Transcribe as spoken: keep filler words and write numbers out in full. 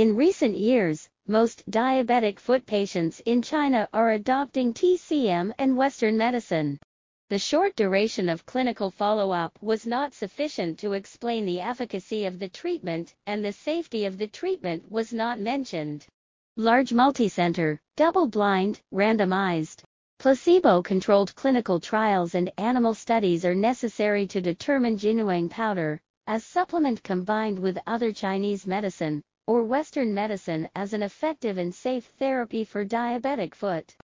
In recent years, most diabetic foot patients in China are adopting T C M and Western medicine. The short duration of clinical follow-up was not sufficient to explain the efficacy of the treatment, and the safety of the treatment was not mentioned. Large multicenter, double-blind, randomized, placebo-controlled clinical trials and animal studies are necessary to determine Jianhuang powder, as supplement combined with other Chinese medicine, or Western medicine as an effective and safe therapy for diabetic foot.